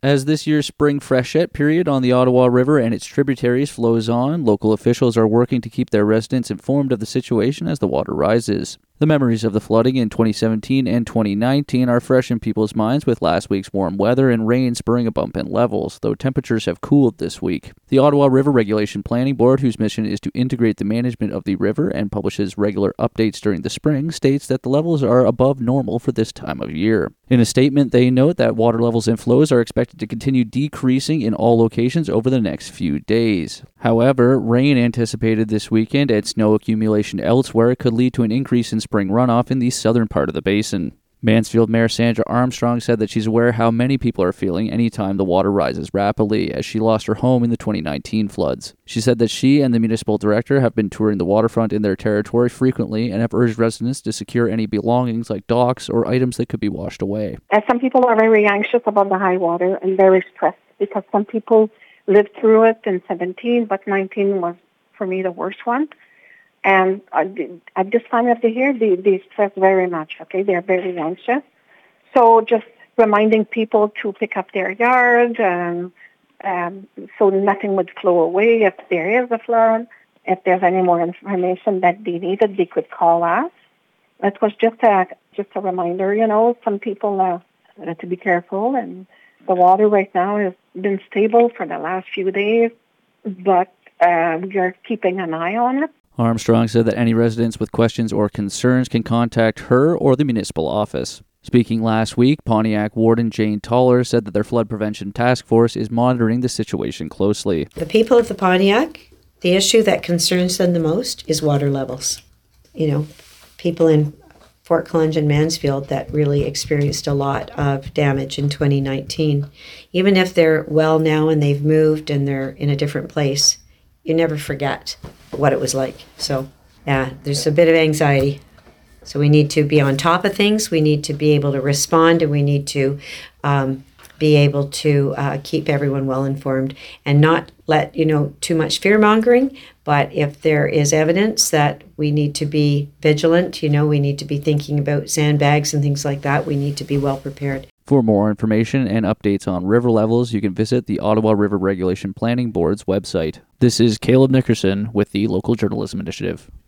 As this year's spring freshet period on the Ottawa River and its tributaries flows on, local officials are working to keep their residents informed of the situation as the water rises. The memories of the flooding in 2017 and 2019 are fresh in people's minds, with last week's warm weather and rain spurring a bump in levels, though temperatures have cooled this week. The Ottawa River Regulation Planning Board, whose mission is to integrate the management of the river and publishes regular updates during the spring, states that the levels are above normal for this time of year. In a statement, they note that water levels and flows are expected to continue decreasing in all locations over the next few days. However, rain anticipated this weekend and snow accumulation elsewhere could lead to an increase in spring runoff in the southern part of the basin. Mansfield Mayor Sandra Armstrong said that she's aware how many people are feeling anytime the water rises rapidly, as she lost her home in the 2019 floods. She said that she and the municipal director have been touring the waterfront in their territory frequently and have urged residents to secure any belongings like docks or items that could be washed away. Some people are very anxious about the high water and very stressed because some people lived through it in 17, but 19 was, for me, the worst one. And at this time of the year, they stress very much, okay? They're very anxious. So just reminding people to pick up their yard so nothing would flow away if there is a flood. If there's any more information that they needed, they could call us. It was just a reminder, some people to be careful. And the water right now has been stable for the last few days, but we are keeping an eye on it. Armstrong said that any residents with questions or concerns can contact her or the municipal office. Speaking last week, Pontiac Warden Jane Toller said that their flood prevention task force is monitoring the situation closely. The people of the Pontiac, the issue that concerns them the most is water levels. People in Fort Collins and Mansfield that really experienced a lot of damage in 2019. Even if they're well now and they've moved and they're in a different place, you never forget what it was like. So, there's a bit of anxiety. So we need to be on top of things. We need to be able to respond, and we need to be able to keep everyone well informed and not let, too much fear-mongering. But if there is evidence that we need to be vigilant, we need to be thinking about sandbags and things like that, we need to be well prepared. For more information and updates on river levels, you can visit the Ottawa River Regulation Planning Board's website. This is Caleb Nickerson with the Local Journalism Initiative.